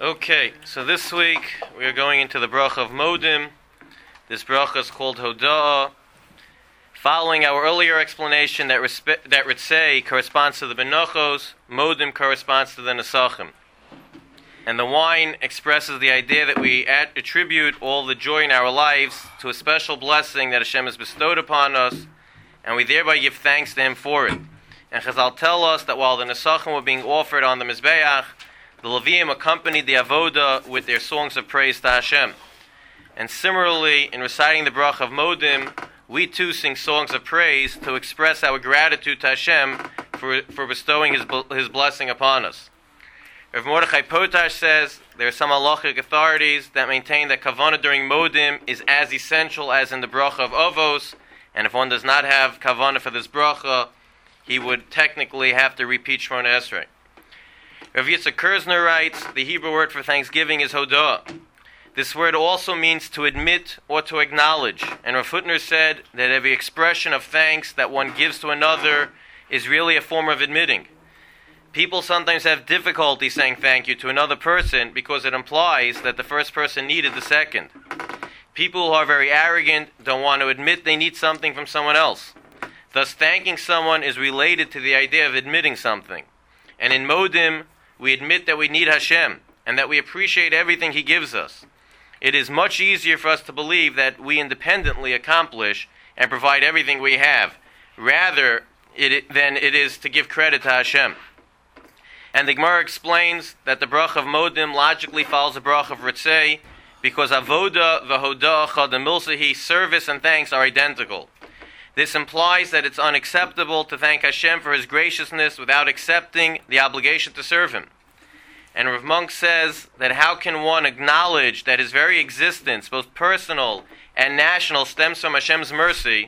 Okay, so this week we are going into the bracha of Modim. This bracha is called Hoda'ah. Following our earlier explanation that Ritzei corresponds to the Benochos, Modim corresponds to the Nesachim. And the wine expresses the idea that we attribute all the joy in our lives to a special blessing that Hashem has bestowed upon us, and we thereby give thanks to Him for it. And Chazal tell us that while the Nesachim were being offered on the Mizbeach, the Leviim accompanied the Avoda with their songs of praise to Hashem. And similarly, in reciting the bracha of Modim, we too sing songs of praise to express our gratitude to Hashem for bestowing His blessing upon us. Rav Mordechai Potash says there are some halachic authorities that maintain that kavanah during Modim is as essential as in the bracha of Avos, and if one does not have kavanah for this bracha, he would technically have to repeat Shemona Esrei. Rav Yitzchak Kerzner writes, the Hebrew word for thanksgiving is Hoda'ah. This word also means to admit or to acknowledge, and Rav Hutner said that every expression of thanks that one gives to another is really a form of admitting. People sometimes have difficulty saying thank you to another person because it implies that the first person needed the second. People who are very arrogant don't want to admit they need something from someone else. Thus, thanking someone is related to the idea of admitting something. And in Modim, we admit that we need Hashem and that we appreciate everything He gives us. It is much easier for us to believe that we independently accomplish and provide everything we have, rather than it is to give credit to Hashem. And the Gemara explains that the bracha of Modim logically follows the bracha of Ritzei, because Avoda, V'hoda'ah, Chad Milsahi, service and thanks are identical. This implies that it's unacceptable to thank Hashem for His graciousness without accepting the obligation to serve Him. And Rav Monk says that how can one acknowledge that his very existence, both personal and national, stems from Hashem's mercy,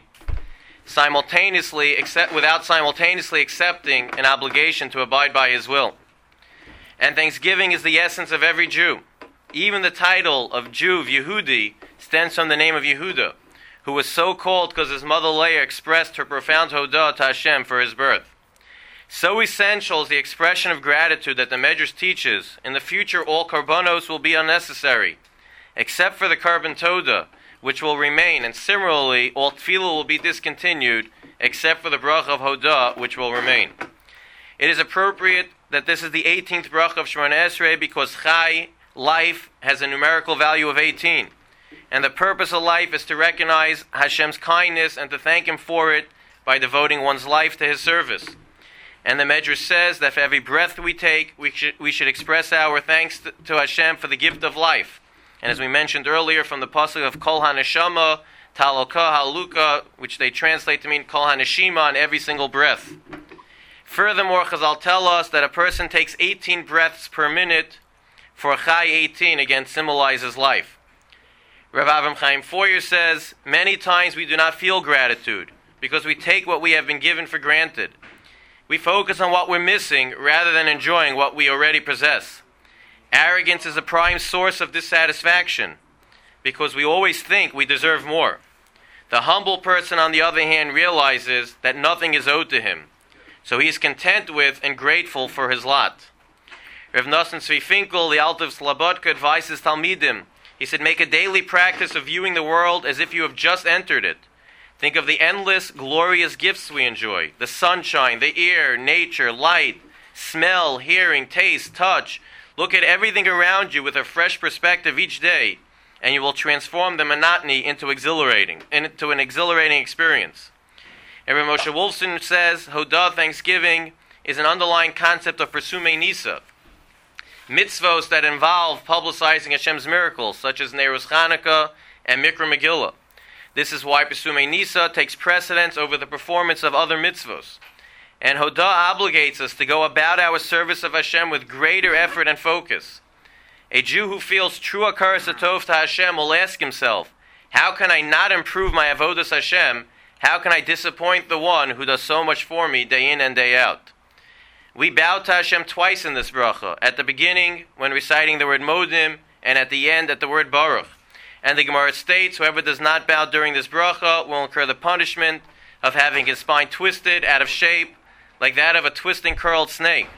without simultaneously accepting an obligation to abide by His will. And thanksgiving is the essence of every Jew. Even the title of Jew, Yehudi, stems from the name of Yehuda, who was so called because his mother Leah expressed her profound Hoda'ah to Hashem for his birth. So essential is the expression of gratitude that the Medrash teaches, in the future all karbanos will be unnecessary, except for the karban Toda, which will remain, and similarly, all tefillah will be discontinued, except for the bracha of Hoda'ah, which will remain. It is appropriate that this is the 18th bracha of Shemona Esrei, because Chai, life, has a numerical value of 18. And the purpose of life is to recognize Hashem's kindness and to thank Him for it by devoting one's life to His service. And the Medrash says that for every breath we take, we should express our thanks to Hashem for the gift of life. And as we mentioned earlier from the pasuk of Kol HaNeshama, Taloka Haluka, which they translate to mean Kol HaNeshima, on every single breath. Furthermore, Chazal tell us that a person takes 18 breaths per minute, for Chai 18 again symbolizes life. Rav Avram Chaim Foyer says, many times we do not feel gratitude because we take what we have been given for granted. We focus on what we're missing rather than enjoying what we already possess. Arrogance is a prime source of dissatisfaction because we always think we deserve more. The humble person, on the other hand, realizes that nothing is owed to him, so he is content with and grateful for his lot. Rav Nosson Tzvi Finkel, the Alter of Slobodka, advises Talmidim. He said, make a daily practice of viewing the world as if you have just entered it. Think of the endless, glorious gifts we enjoy. The sunshine, the air, nature, light, smell, hearing, taste, touch. Look at everything around you with a fresh perspective each day, and you will transform the monotony into an exhilarating experience. And Rav Moshe Wolfson says, Hoda'ah, thanksgiving, is an underlying concept of Persumei Nisa. Mitzvos that involve publicizing Hashem's miracles, such as Neirus Chanukah and Mikra Megillah. This is why Pesumei Nisa takes precedence over the performance of other mitzvos. And Hoda'ah obligates us to go about our service of Hashem with greater effort and focus. A Jew who feels true Hakaras Hatov to Hashem will ask himself, how can I not improve my Avodas Hashem? How can I disappoint the one who does so much for me day in and day out? We bow to Hashem twice in this bracha, at the beginning when reciting the word Modim, and at the end at the word Baruch. And the Gemara states, whoever does not bow during this bracha will incur the punishment of having his spine twisted out of shape, like that of a twisting curled snake.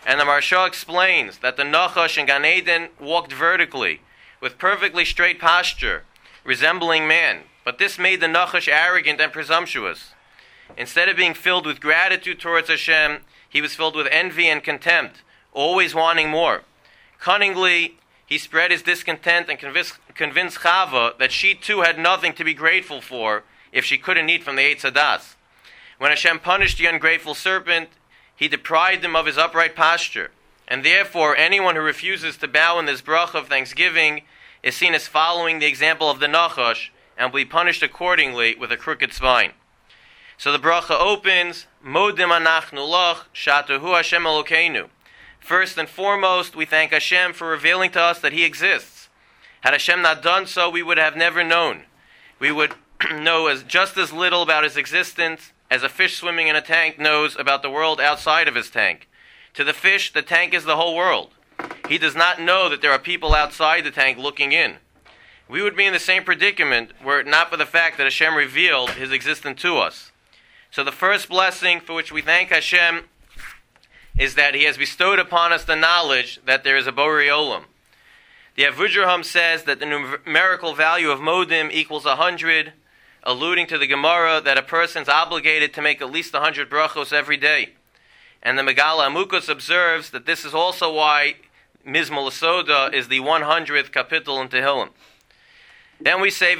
And the Maharsha explains that the Nachash in Gan Eden walked vertically, with perfectly straight posture, resembling man. But this made the Nachash arrogant and presumptuous. Instead of being filled with gratitude towards Hashem, he was filled with envy and contempt, always wanting more. Cunningly, he spread his discontent and convinced Chava that she too had nothing to be grateful for if she couldn't eat from the Eitz Hadas. When Hashem punished the ungrateful serpent, he deprived him of his upright posture. And therefore, anyone who refuses to bow in this bracha of thanksgiving is seen as following the example of the Nachash and will be punished accordingly with a crooked spine. So the bracha opens, Modim anachnu lach, shatuhu Hashem Elokeinu. First and foremost, we thank Hashem for revealing to us that He exists. Had Hashem not done so, we would have never known. We would know just as little about His existence as a fish swimming in a tank knows about the world outside of his tank. To the fish, the tank is the whole world. He does not know that there are people outside the tank looking in. We would be in the same predicament were it not for the fact that Hashem revealed His existence to us. So the first blessing for which we thank Hashem is that He has bestowed upon us the knowledge that there is a Borei Olam. The Avudraham says that the numerical value of Modim equals 100, alluding to the Gemara that a person is obligated to make at least 100 brachos every day. And the Megala Amukus observes that this is also why Mizmor Soda is the 100th kapitel in Tehillim. Then we say,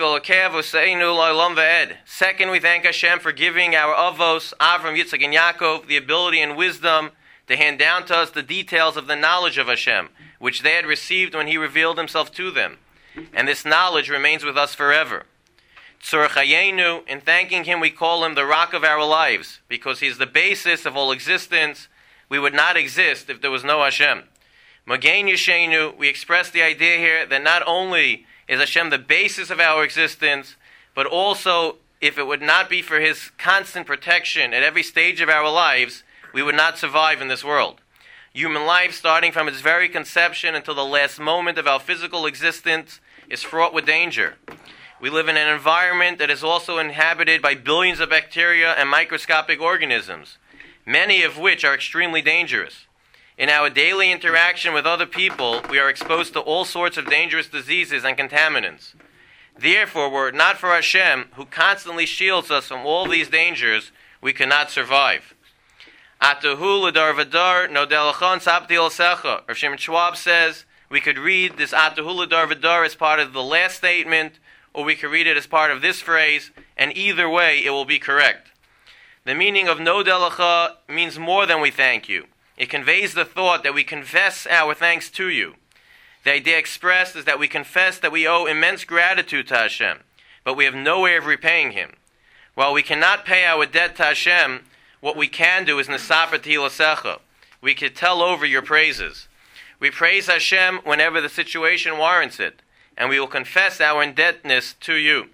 Second, we thank Hashem for giving our Avos, Avram, Yitzchak, and Yaakov, the ability and wisdom to hand down to us the details of the knowledge of Hashem, which they had received when He revealed Himself to them. And this knowledge remains with us forever. Tzur Chayenu, in thanking Him we call Him the rock of our lives, because He is the basis of all existence. We would not exist if there was no Hashem. Magen Yeshenu, we express the idea here that not only is Hashem the basis of our existence, but also if it would not be for His constant protection at every stage of our lives, we would not survive in this world. Human life, starting from its very conception until the last moment of our physical existence, is fraught with danger. We live in an environment that is also inhabited by billions of bacteria and microscopic organisms, many of which are extremely dangerous. In our daily interaction with other people, we are exposed to all sorts of dangerous diseases and contaminants. Therefore, were it not for Hashem, who constantly shields us from all these dangers, we cannot survive. Atahu l'dar v'dar nodelachon sabti l'secha. Rav Shimon Schwab says we could read this Atahu l'dar v'dar as part of the last statement, or we could read it as part of this phrase, and either way it will be correct. The meaning of no delacha means more than we thank you. It conveys the thought that we confess our thanks to you. The idea expressed is that we confess that we owe immense gratitude to Hashem, but we have no way of repaying Him. While we cannot pay our debt to Hashem, what we can do is nesaper tilasecha. We can tell over your praises. We praise Hashem whenever the situation warrants it, and we will confess our indebtedness to you.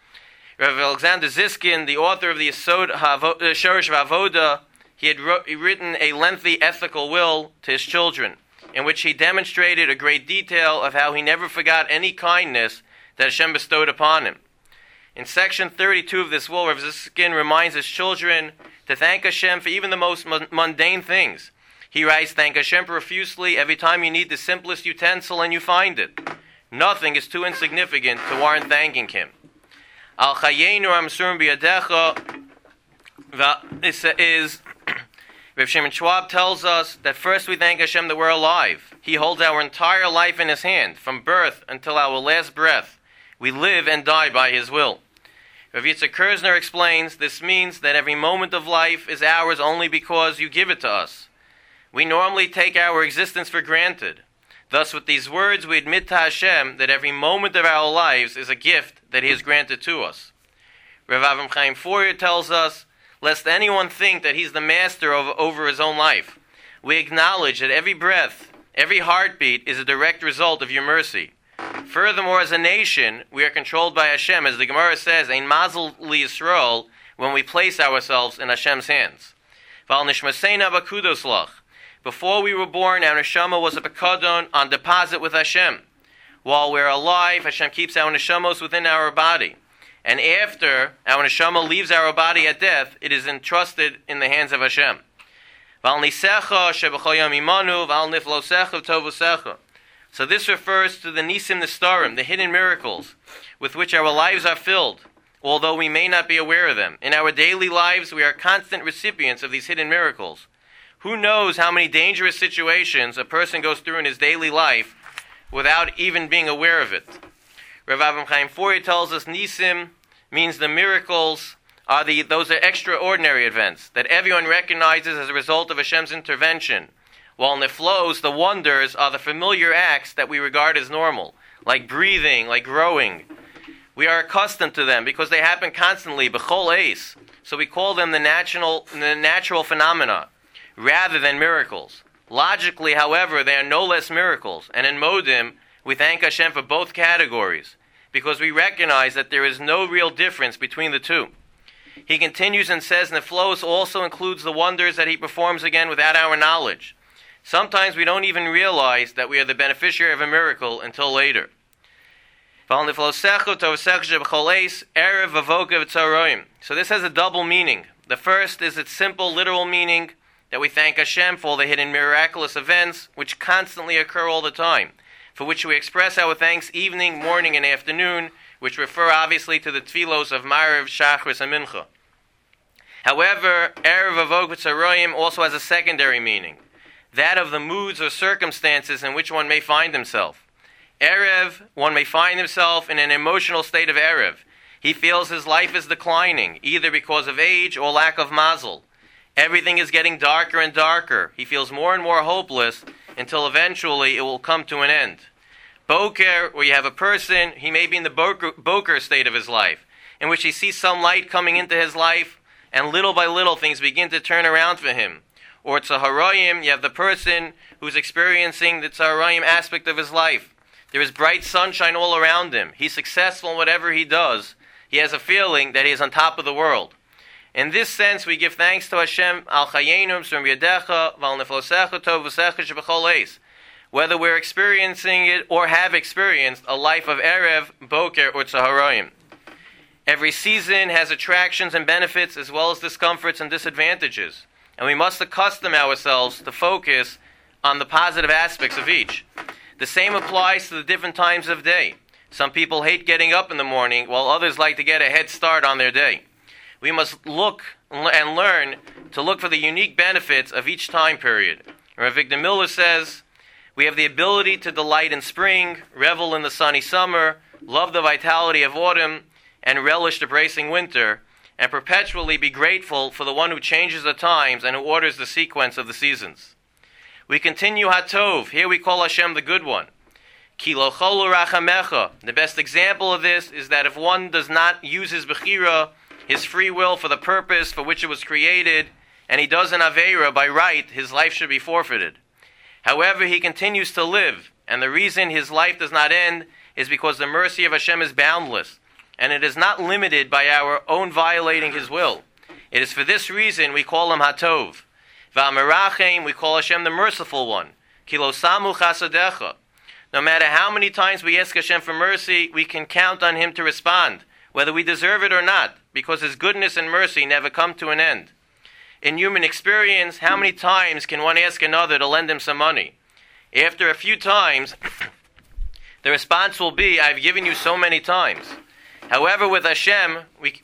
Rav Alexander Ziskin, the author of the Yesod Shorish V'Avoda, he had written a lengthy ethical will to his children, in which he demonstrated a great detail of how he never forgot any kindness that Hashem bestowed upon him. In section 32 of this will, Rav Ziskin reminds his children to thank Hashem for even the most mundane things. He writes, thank Hashem profusely every time you need the simplest utensil and you find it. Nothing is too insignificant to warrant thanking Him. Al chayenu amsurim biyadecha is Rav Shimon Schwab tells us that first we thank Hashem that we're alive. He holds our entire life in His hand, from birth until our last breath. We live and die by His will. Rav Yitzchak Kerzner explains this means that every moment of life is ours only because you give it to us. We normally take our existence for granted. Thus, with these words, we admit to Hashem that every moment of our lives is a gift that He has granted to us. Rav Avram Chaim Fourier tells us, lest anyone think that he's the master over his own life. We acknowledge that every breath, every heartbeat is a direct result of your mercy. Furthermore, as a nation, we are controlled by Hashem, as the Gemara says, Ein mazel li Yisrael, when we place ourselves in Hashem's hands. Val nishmaseina b'kudos lach. Before we were born, our neshama was a pekadon on deposit with Hashem. While we're alive, Hashem keeps our neshamos within our body. And after our neshama leaves our body at death, it is entrusted in the hands of Hashem. Val nisecha shebechol yom imanu, val niflosecha tovusecha. So this refers to the nisim nistarim, the hidden miracles, with which our lives are filled, although we may not be aware of them. In our daily lives, we are constant recipients of these hidden miracles. Who knows how many dangerous situations a person goes through in his daily life without even being aware of it? Rav Avram Chaim Fourier tells us nisim means the miracles those are extraordinary events that everyone recognizes as a result of Hashem's intervention, while niflos, the wonders, are the familiar acts that we regard as normal, like breathing, like growing. We are accustomed to them because they happen constantly, b'chol eis, so we call them the natural phenomena, rather than miracles. Logically, however, they are no less miracles, and in Modim, we thank Hashem for both categories, because we recognize that there is no real difference between the two. He continues and says, Neflos also includes the wonders that he performs again without our knowledge. Sometimes we don't even realize that we are the beneficiary of a miracle until later. So this has a double meaning. The first is its simple literal meaning, that we thank Hashem for all the hidden miraculous events which constantly occur all the time, for which we express our thanks evening, morning, and afternoon, which refer obviously to the tfilos of Ma'ariv, Shachris, and Mincha. However, Erev Avog V'Tzaroyim also has a secondary meaning, that of the moods or circumstances in which one may find himself. Erev, one may find himself in an emotional state of Erev. He feels his life is declining, either because of age or lack of mazel. Everything is getting darker and darker. He feels more and more hopeless until eventually it will come to an end. Boker, where you have a person, he may be in the Boker state of his life, in which he sees some light coming into his life, and little by little things begin to turn around for him. Or Tzaharayim, you have the person who's experiencing the Tzaharayim aspect of his life. There is bright sunshine all around him. He's successful in whatever he does. He has a feeling that he is on top of the world. In this sense, we give thanks to Hashem, Al Chayenum, Srum Yadecha, Val Neflosecha, Tov V'Secha, Shebechol Eis. Whether we're experiencing it or have experienced a life of Erev, Boker, or Tzaharayim. Every season has attractions and benefits as well as discomforts and disadvantages, and we must accustom ourselves to focus on the positive aspects of each. The same applies to the different times of day. Some people hate getting up in the morning, while others like to get a head start on their day. We must look and learn to look for the unique benefits of each time period. Rav Victor Miller says, we have the ability to delight in spring, revel in the sunny summer, love the vitality of autumn, and relish the bracing winter, and perpetually be grateful for the one who changes the times and who orders the sequence of the seasons. We continue Hatov. Here we call Hashem the Good One. Ki lo cholu rachamecha. The best example of this is that if one does not use his bechira, his free will, for the purpose for which it was created, and he does an aveira by right, his life should be forfeited. However, he continues to live, and the reason his life does not end is because the mercy of Hashem is boundless, and it is not limited by our own violating his will. It is for this reason we call him Hatov. V'amerachem, we call Hashem the merciful one. Ki lo samu chasadecha. No matter how many times we ask Hashem for mercy, we can count on him to respond, whether we deserve it or not, because his goodness and mercy never come to an end. In human experience, how many times can one ask another to lend him some money? After a few times, the response will be, I've given you so many times. However, with Hashem,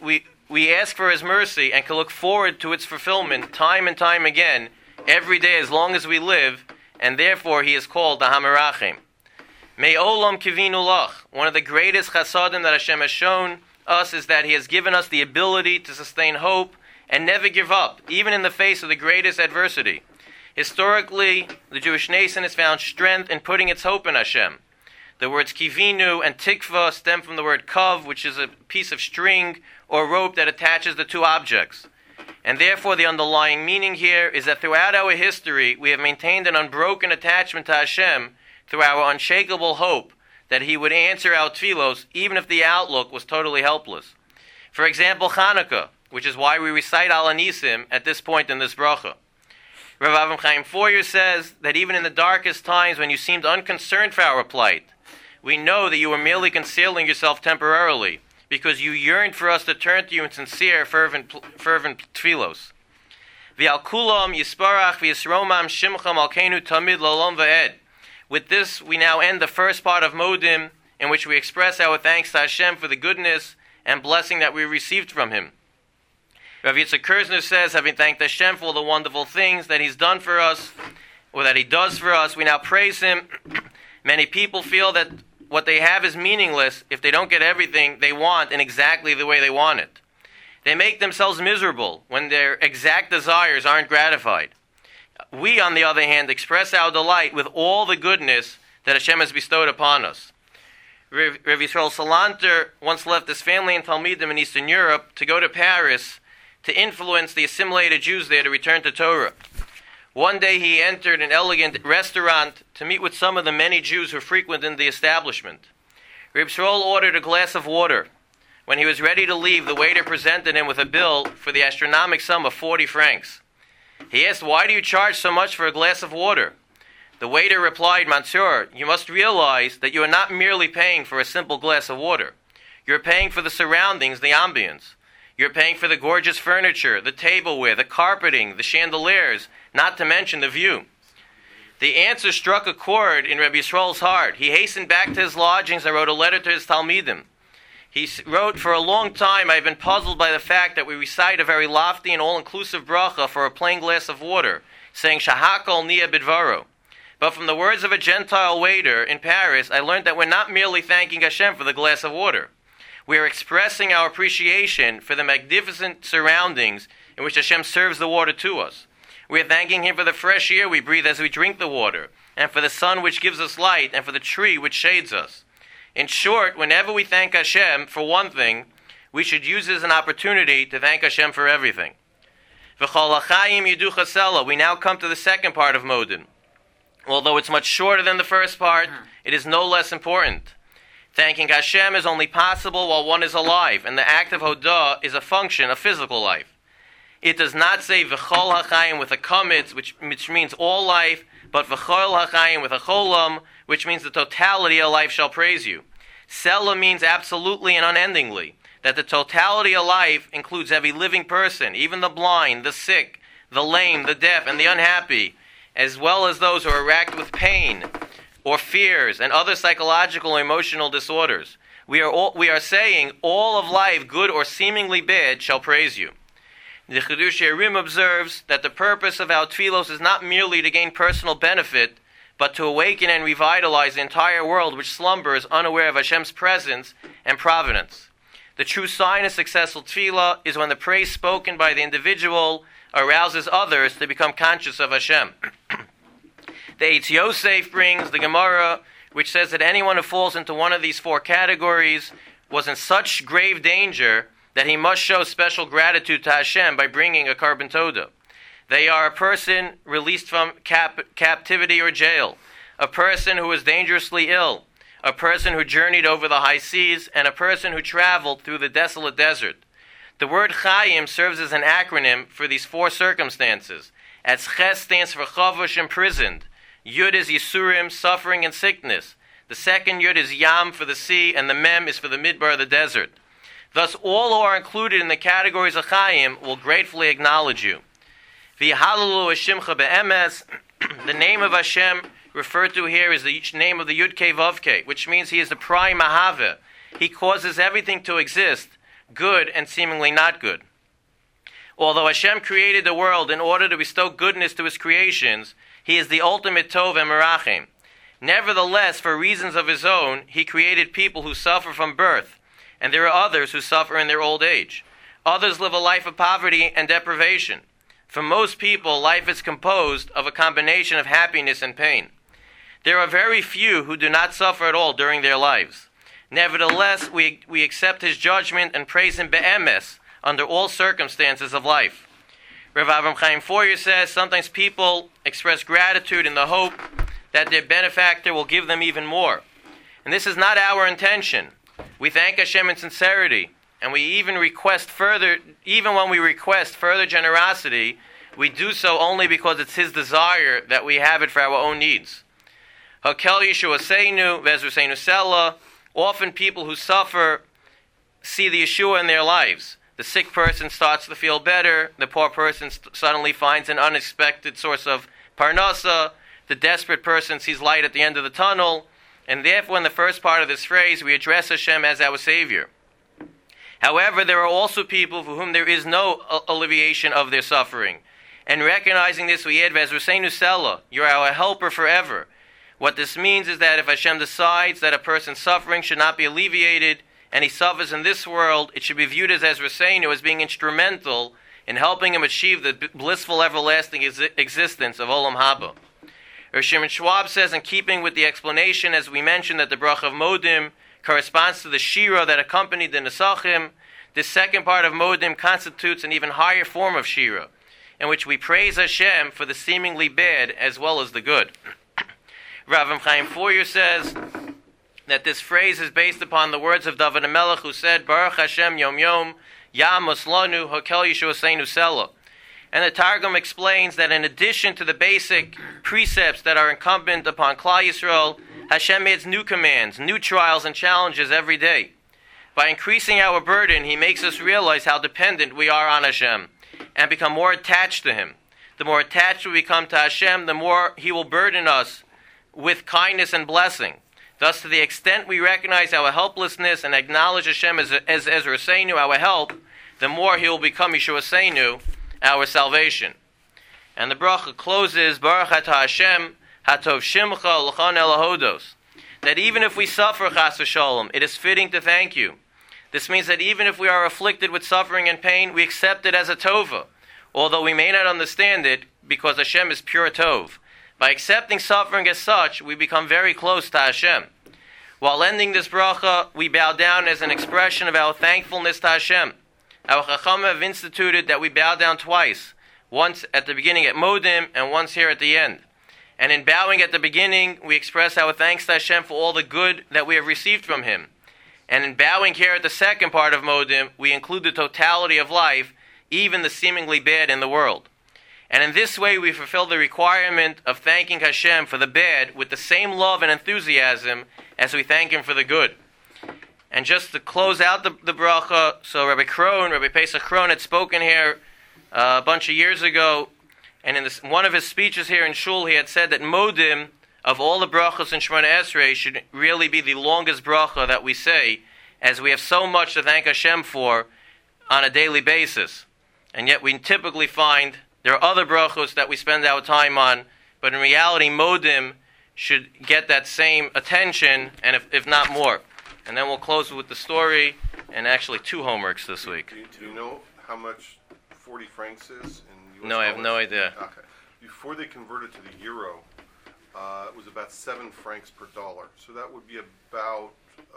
we ask for his mercy and can look forward to its fulfillment time and time again, every day as long as we live, and therefore he is called the Hamerachim. May Olam Kivinu Lach. One of the greatest chasadim that Hashem has shown us is that he has given us the ability to sustain hope and never give up, even in the face of the greatest adversity. Historically, the Jewish nation has found strength in putting its hope in Hashem. The words kivinu and tikva stem from the word kav, which is a piece of string or rope that attaches the two objects. And therefore the underlying meaning here is that throughout our history, we have maintained an unbroken attachment to Hashem through our unshakable hope that he would answer our tfilos even if the outlook was totally helpless. For example, Chanukah, which is why we recite Al Anisim at this point in this bracha. Rav Avram Chaim Fourier says that even in the darkest times when you seemed unconcerned for our plight, we know that you were merely concealing yourself temporarily because you yearned for us to turn to you in sincere, fervent tfilos. V'al kulam yisparach v'yisromam shimcha malkeinu tamid la'olam va'ed. With this, we now end the first part of Modim, in which we express our thanks to Hashem for the goodness and blessing that we received from Him. Rav Yitzchak Kerzner says, having thanked Hashem for all the wonderful things that He's done for us, or that He does for us, we now praise Him. Many people feel that what they have is meaningless if they don't get everything they want in exactly the way they want it. They make themselves miserable when their exact desires aren't gratified. We, on the other hand, express our delight with all the goodness that Hashem has bestowed upon us. Rav Yisrael Salanter once left his family in Talmidim in Eastern Europe to go to Paris to influence the assimilated Jews there to return to Torah. One day he entered an elegant restaurant to meet with some of the many Jews who frequented the establishment. Rav Yisrael ordered a glass of water. When he was ready to leave, the waiter presented him with a bill for the astronomical sum of 40 francs. He asked, "Why do you charge so much for a glass of water?" The waiter replied, "Mansour, you must realize that you are not merely paying for a simple glass of water. You're paying for the surroundings, the ambience. You're paying for the gorgeous furniture, the tableware, the carpeting, the chandeliers, not to mention the view." The answer struck a chord in Rabbi Yisrael's heart. He hastened back to his lodgings and wrote a letter to his Talmidim. He wrote, "For a long time I have been puzzled by the fact that we recite a very lofty and all-inclusive bracha for a plain glass of water, saying Shahakol Nia Bidvaro. But from the words of a Gentile waiter in Paris, I learned that we're not merely thanking Hashem for the glass of water. We are expressing our appreciation for the magnificent surroundings in which Hashem serves the water to us. We are thanking Him for the fresh air we breathe as we drink the water, and for the sun which gives us light, and for the tree which shades us. In short, whenever we thank Hashem for one thing, we should use it as an opportunity to thank Hashem for everything." V'chol hachayim yidu chasela. We now come to the second part of Modim. Although it's much shorter than the first part, it is no less important. Thanking Hashem is only possible while one is alive, and the act of Hodah is a function of physical life. It does not say v'chol hachayim with a kamitz, which means all life, but v'chol hachayim with a cholam, which means the totality of life shall praise you. Sela means absolutely and unendingly, that the totality of life includes every living person, even the blind, the sick, the lame, the deaf, and the unhappy, as well as those who are racked with pain or fears and other psychological or emotional disorders. We are saying all of life, good or seemingly bad, shall praise you. The Chidush Yerim observes that the purpose of our tefillos is not merely to gain personal benefit, but to awaken and revitalize the entire world which slumbers unaware of Hashem's presence and providence. The true sign of successful tefillah is when the praise spoken by the individual arouses others to become conscious of Hashem. The Eitz Yosef brings the Gemara, which says that anyone who falls into one of these four categories was in such grave danger that he must show special gratitude to Hashem by bringing a korban todah. They are a person released from captivity or jail, a person who was dangerously ill, a person who journeyed over the high seas, and a person who traveled through the desolate desert. The word Chayim serves as an acronym for these four circumstances. As Ches stands for Chavush, imprisoned. Yud is Yisurim, suffering and sickness. The second Yud is Yam for the sea, and the Mem is for the Midbar, the desert. Thus, all who are included in the categories of Chayim will gratefully acknowledge you. V'yahalalu Hashimcha be'emes. The name of Hashem referred to here is the name of the Yud Kei Vav Kei, which means He is the prime Mahave. He causes everything to exist, good and seemingly not good. Although Hashem created the world in order to bestow goodness to His creations, He is the ultimate Tov and Merachim. Nevertheless, for reasons of His own, He created people who suffer from birth, and there are others who suffer in their old age. Others live a life of poverty and deprivation. For most people, life is composed of a combination of happiness and pain. There are very few who do not suffer at all during their lives. Nevertheless, we accept His judgment and praise Him be'emes under all circumstances of life. Rav Avram Chaim Foyer says, sometimes people express gratitude in the hope that their benefactor will give them even more. And this is not our intention. We thank Hashem in sincerity, and we even when we request further generosity, we do so only because it's His desire that we have it for our own needs. Hakel Yeshuaseinu, Vezruseinu Sela. Often people who suffer see the Yeshua in their lives. The sick person starts to feel better. The poor person suddenly finds an unexpected source of parnasa. The desperate person sees light at the end of the tunnel. And therefore, in the first part of this phrase, we address Hashem as our Savior. However, there are also people for whom there is no alleviation of their suffering. And recognizing this, we add, Vezruseinu Sela, you're our helper forever. What this means is that if Hashem decides that a person's suffering should not be alleviated, and he suffers in this world, it should be viewed as Ezraseinu, as being instrumental in helping him achieve the blissful everlasting existence of Olam Haba. Shimon Schwab says, in keeping with the explanation, as we mentioned, that the Bracha of Modim corresponds to the Shira that accompanied the Nesachim, this second part of Modim constitutes an even higher form of Shira, in which we praise Hashem for the seemingly bad as well as the good. Rav Chaim Fourier says that this phrase is based upon the words of David HaMelech, who said, Baruch Hashem Yom Yom, Ya'amos Lanu, Hakel Yeshuaseinu Sela. And the Targum explains that in addition to the basic precepts that are incumbent upon Klal Yisrael, Hashem adds new commands, new trials and challenges every day. By increasing our burden, He makes us realize how dependent we are on Hashem and become more attached to Him. The more attached we become to Hashem, the more He will burden us with kindness and blessing. Thus, to the extent we recognize our helplessness and acknowledge Hashem as Ezraseinu, our help, the more He will become Yeshuaseinu, our salvation. And the bracha closes, Baruch Atah Hashem, Hatov Shimcha L'chan Elahodos. That even if we suffer, Chas v'Shalom, it is fitting to thank you. This means that even if we are afflicted with suffering and pain, we accept it as a tova, although we may not understand it, because Hashem is pure tov. By accepting suffering as such, we become very close to Hashem. While ending this bracha, we bow down as an expression of our thankfulness to Hashem. Our Chacham have instituted that we bow down twice, once at the beginning at Modim and once here at the end. And in bowing at the beginning, we express our thanks to Hashem for all the good that we have received from Him. And in bowing here at the second part of Modim, we include the totality of life, even the seemingly bad in the world. And in this way, we fulfill the requirement of thanking Hashem for the bad with the same love and enthusiasm as we thank Him for the good. And just to close out the bracha, so Rabbi Pesach Krohn had spoken here a bunch of years ago, and in one of his speeches here in Shul, he had said that Modim, of all the brachas in Shemona Esrei, should really be the longest bracha that we say, as we have so much to thank Hashem for on a daily basis. And yet we typically find there are other brachos that we spend our time on, but in reality, Modim should get that same attention, and if not more. And then we'll close with the story, and actually 2 homeworks this week. Do you know how much 40 francs is in US No, I have no idea. Okay. Before they converted to the euro, it was about 7 francs per dollar. So that would be about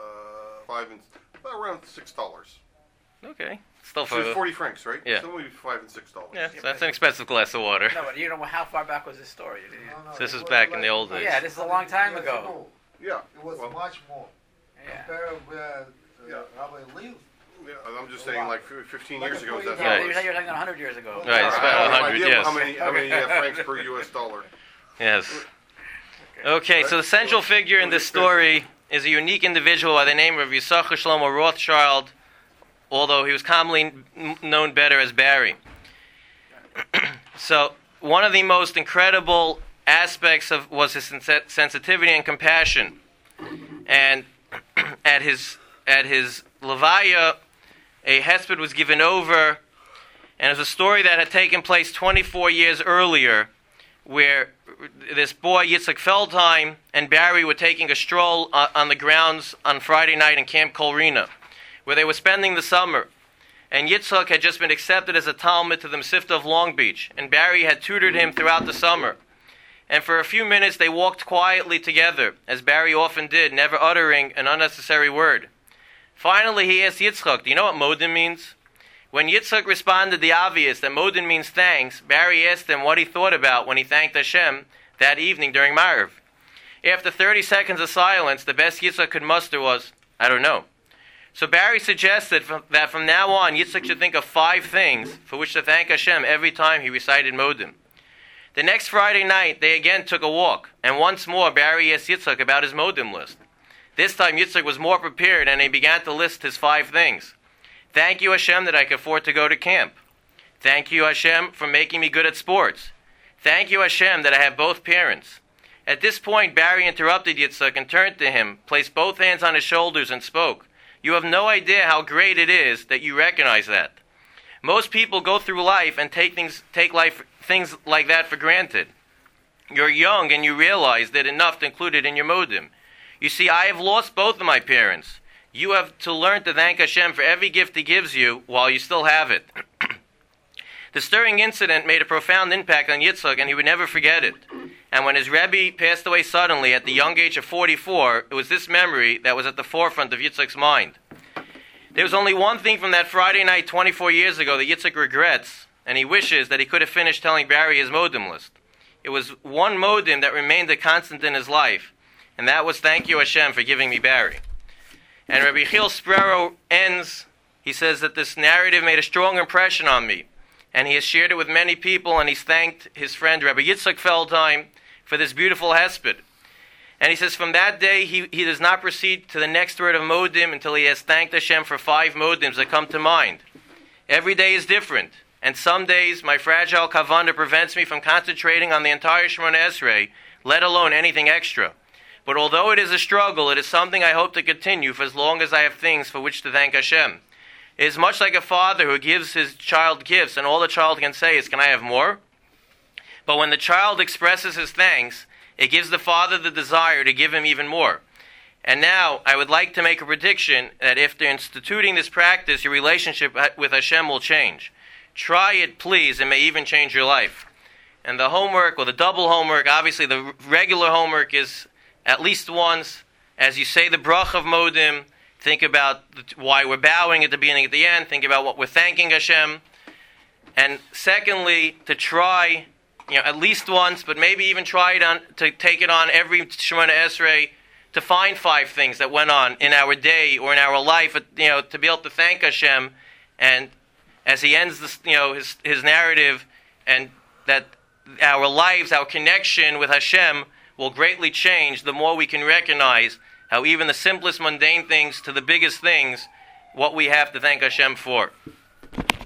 around $6. Okay. Still So it's 40 francs, right? Yeah. So it would be $5 and $6. Yeah, so that's an expensive glass of water. No, but you know how far back was this story? So this was back in the old days. Yeah, this is a long time ago. Yeah. It was much more. Yeah. Compared with Yeah. Rabbi Leaf. Yeah, I'm just saying, like 15 Like years a ago, point that's Yeah, how you're much. talking 100 years ago. Right, it's about I have no 100, idea yes. How many francs per US dollar? Yes. Okay, so the central figure in this story is a unique individual by the name of Yisachar Shlomo Rothschild, although he was commonly known better as Barry. So one of the most incredible aspects was his sensitivity and compassion. And at his levaya, a hesped was given over, and it was a story that had taken place 24 years earlier, where this boy Yitzhak Feldheim and Barry were taking a stroll on the grounds on Friday night in Camp Kolrina, where they were spending the summer. And Yitzhak had just been accepted as a Talmud to the Mesivta of Long Beach, and Barry had tutored him throughout the summer. And for a few minutes they walked quietly together, as Barry often did, never uttering an unnecessary word. Finally he asked Yitzchak, do you know what Modim means? When Yitzchak responded the obvious, that Modim means thanks, Barry asked him what he thought about when he thanked Hashem that evening during Ma'ariv. After 30 seconds of silence, the best Yitzchak could muster was, I don't know. So Barry suggested that from now on, Yitzchak should think of 5 things for which to thank Hashem every time he recited Modim. The next Friday night, they again took a walk, and once more Barry asked Yitzchak about his Modim list. This time Yitzchak was more prepared, and he began to list his 5 things. Thank you, Hashem, that I can afford to go to camp. Thank you, Hashem, for making me good at sports. Thank you, Hashem, that I have both parents. At this point, Barry interrupted Yitzchak and turned to him, placed both hands on his shoulders, and spoke. You have no idea how great it is that you recognize that. Most people go through life and take things like that for granted. You're young and you realize that enough to include it in your modim. You see, I have lost both of my parents. You have to learn to thank Hashem for every gift He gives you while you still have it. The stirring incident made a profound impact on Yitzchak, and he would never forget it. And when his Rebbe passed away suddenly at the young age of 44, it was this memory that was at the forefront of Yitzchak's mind. There was only one thing from that Friday night 24 years ago that Yitzchak regrets, and he wishes that he could have finished telling Barry his modim list. It was one modim that remained a constant in his life, and that was thank you Hashem for giving me Barry. And Rabbi Yechiel Sprero ends, he says that this narrative made a strong impression on me, and he has shared it with many people, and he's thanked his friend Rabbi Yitzchak Feldheim for this beautiful hesped. And he says from that day he does not proceed to the next word of modim until he has thanked Hashem for 5 modims that come to mind. Every day is different, and some days my fragile kavanah prevents me from concentrating on the entire Shemona Esrei, let alone anything extra. But although it is a struggle, it is something I hope to continue for as long as I have things for which to thank Hashem. It is much like a father who gives his child gifts, and all the child can say is, "Can I have more?" But when the child expresses his thanks, it gives the father the desire to give him even more. And now, I would like to make a prediction that after instituting this practice, your relationship with Hashem will change. Try it, please. It may even change your life. And the homework, or the double homework, obviously the regular homework is at least once, as you say the brach of modim, think about why we're bowing at the beginning, at the end. Think about what we're thanking Hashem. And secondly, to try, at least once, but maybe even try it to take it on every Shemona Esrei, to find 5 things that went on in our day or in our life, to be able to thank Hashem. And as he ends this, his narrative, and that our lives, our connection with Hashem will greatly change the more we can recognize how even the simplest mundane things to the biggest things, what we have to thank Hashem for.